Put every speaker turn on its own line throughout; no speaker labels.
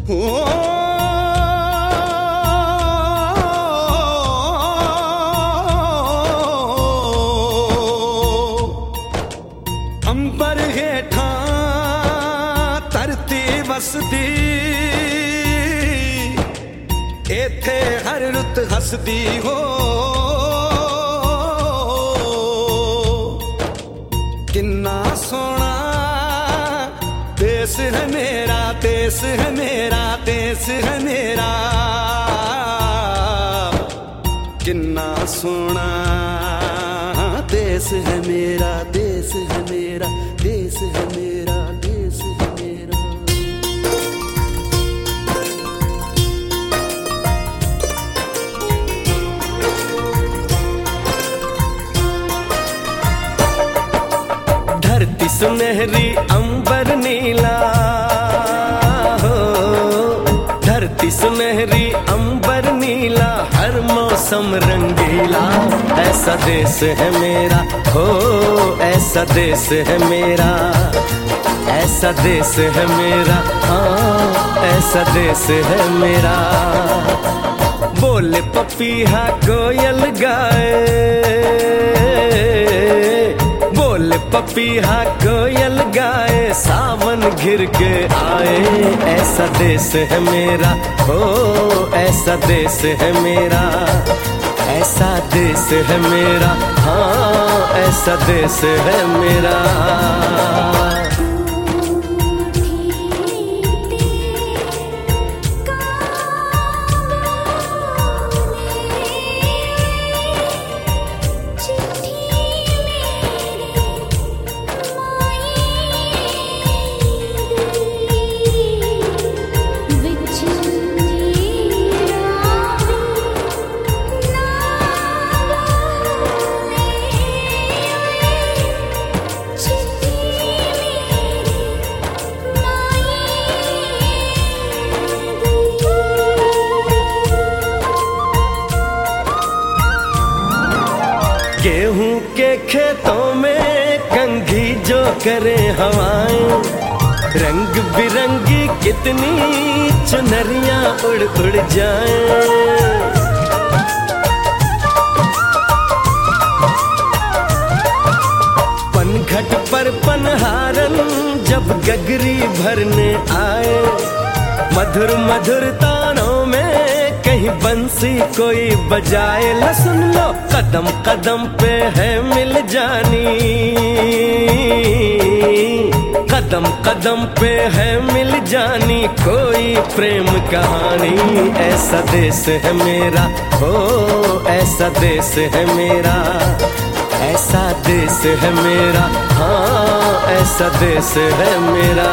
अंबर हेठा धरती वसदी, इथे हर रुत हसदी हो। किन्ना सोना देश है मेरा, देश है मेरा, देश है मेरा। किन्ना सोना देश है मेरा, देश है मेरा, देश है मेरा, देश है मेरा। धरती सुनहरी अंबर नीला हो, धरती सुनहरी अंबर नीला, हर मौसम रंगीला। ऐसा देश है मेरा हो, ऐसा देश है मेरा, ऐसा देश है मेरा, हाँ ऐसा देश है मेरा। बोले पपीहा कोयल गाए, बोले पपीहा कोयल गाए, सावन घिर के आए। ऐसा देश है मेरा हो, ऐसा देश है मेरा, ऐसा देश है मेरा, हाँ ऐसा देश है मेरा। गेहूं के खेतों में कंघी जो करे हवाएं, रंग बिरंगी कितनी चुनरियां उड़ उड़ जाएं। पनघट पर पनहारन जब गगरी भरने आए, मधुर मधुर तानों में कहीं बंसी कोई बजाए। ला सुन लो कदम कदम पे है मिल जानी, कदम कदम पे है मिल जानी कोई प्रेम कहानी। ऐसा देश है मेरा हो, ऐसा देश है मेरा, ऐसा देश है मेरा, हाँ ऐसा देश है मेरा।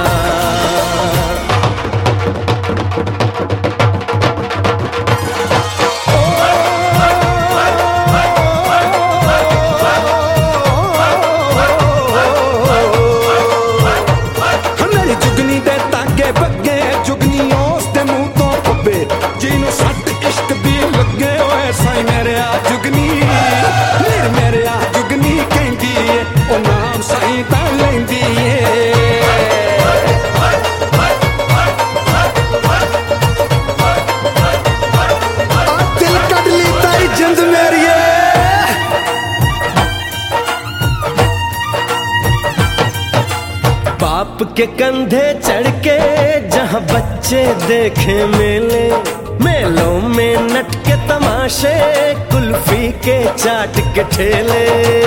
बाप के कंधे चढ़ के जहाँ बच्चे देखे मेले, मेलों में नट के तमाशे, कुल्फी के चाट के ठेले।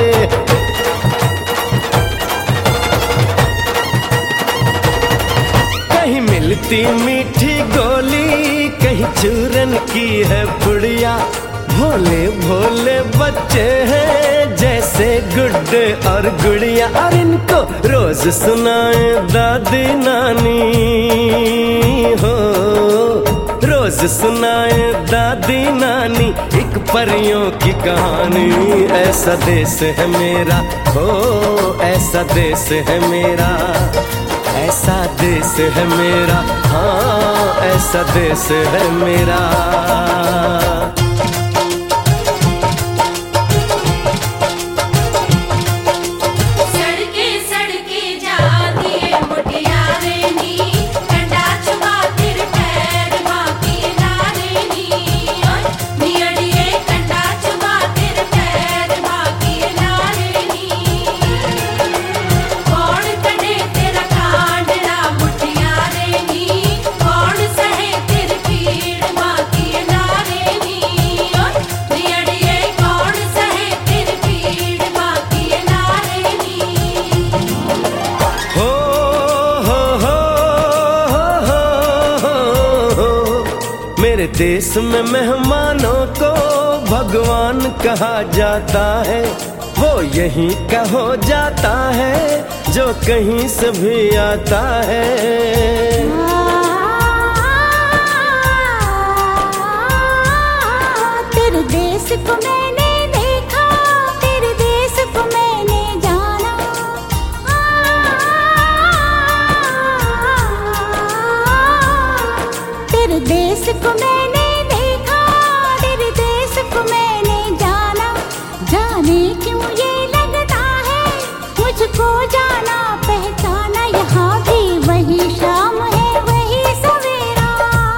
कहीं मिलती मीठी गोली, कहीं चूरन की है पुड़िया। भोले भोले बच्चे हैं जैसे गुड्डे और गुड़िया, और इनको रोज सुनाए दादी नानी हो, रोज सुनाए दादी नानी एक परियों की कहानी। ऐसा देश है मेरा हो, ऐसा देश है मेरा, ऐसा देश है मेरा, हाँ ऐसा देश है मेरा।
सड़के जाती है मुटियारे नी, डंडा छुपा फिर
मेरे देश में मेहमानों को भगवान कहा जाता है, वो यहीं का हो जाता है जो कहीं से भी आता है।
तेरे देश को मैंने देखा, तेरे देश को मैंने जाना, तेरे देश को मैंने देखा, तेरे देश को मैंने जाना। जाने क्यों ये लगता है मुझको जाना पहचाना, यहाँ भी वही शाम है वही सवेरा,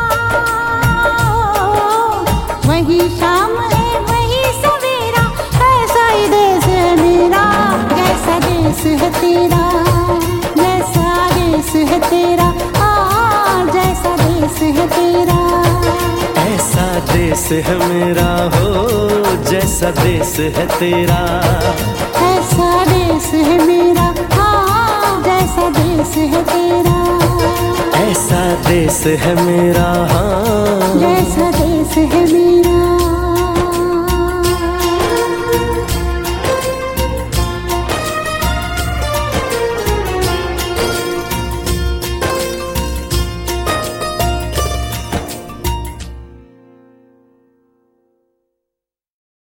वही शाम है वही सवेरा। ऐसा ही देश है मेरा, जैसा देश है तेरा, जैसा देश है तेरा, जैसा देश है तेरा।
ऐसा देश है मेरा हो जैसा देश है तेरा,
ऐसा देश है मेरा, जैसा देश है तेरा।
ऐसा देश है मेरा, हाँ
जैसा देश है मेरा।